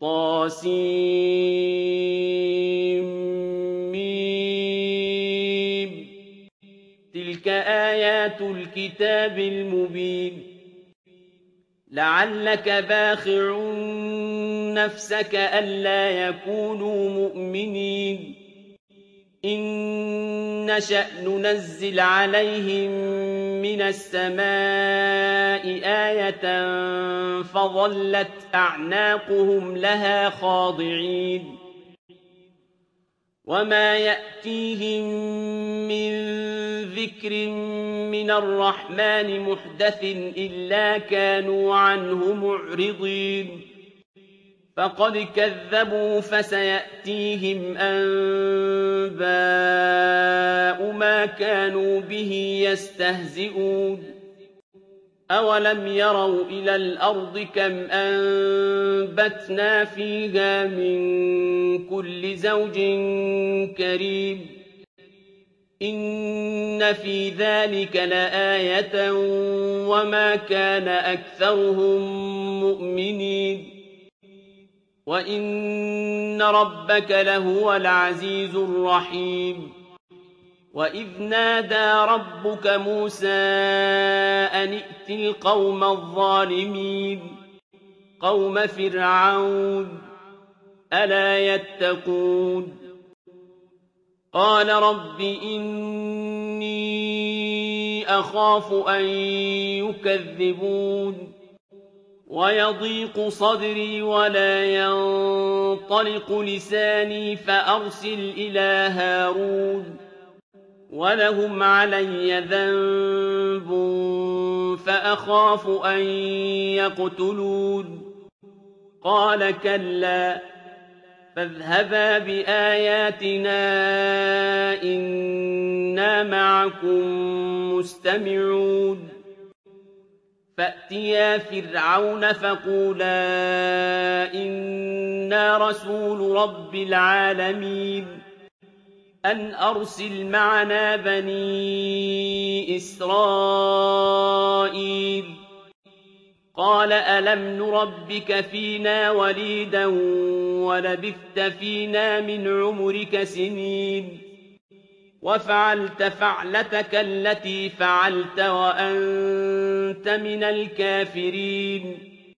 طسم. تلك آيات الكتاب المبين. لعلك باخع نفسك ألا يكونوا مؤمنين. إن نشأ ننزل عليهم من السماء آية فظلت أعناقهم لها خاضعين. وما يأتيهم من ذكر من الرحمن محدث إلا كانوا عنه معرضين. فقد كذبوا فسيأتيهم أنباء ما كانوا به يستهزئون. أولم يروا إلى الأرض كم أنبتنا فيها من كل زوج كريم. إن في ذلك لآية وما كان أكثرهم مؤمنين. وإن ربك لهو العزيز الرحيم. وإذ نادى ربك موسى أن ائت القوم الظالمين قوم فرعون ألا يتقون. قال رب إني أخاف أن يكذبون ويضيق صدري ولا ينطلق لساني فأرسل إلى هارون ولهم علي ذنب فأخاف أن يقتلون. قال كلا فاذهبا بآياتنا إنا معكم مستمعون. فأتيا فرعون فقولا إنا رسول رب العالمين أن أرسل معنا بني إسرائيل. قال ألم نربك فينا وليدا ولبثت فينا من عمرك سنين وفعلت فعلتك التي فعلت وأنت من الكافرين.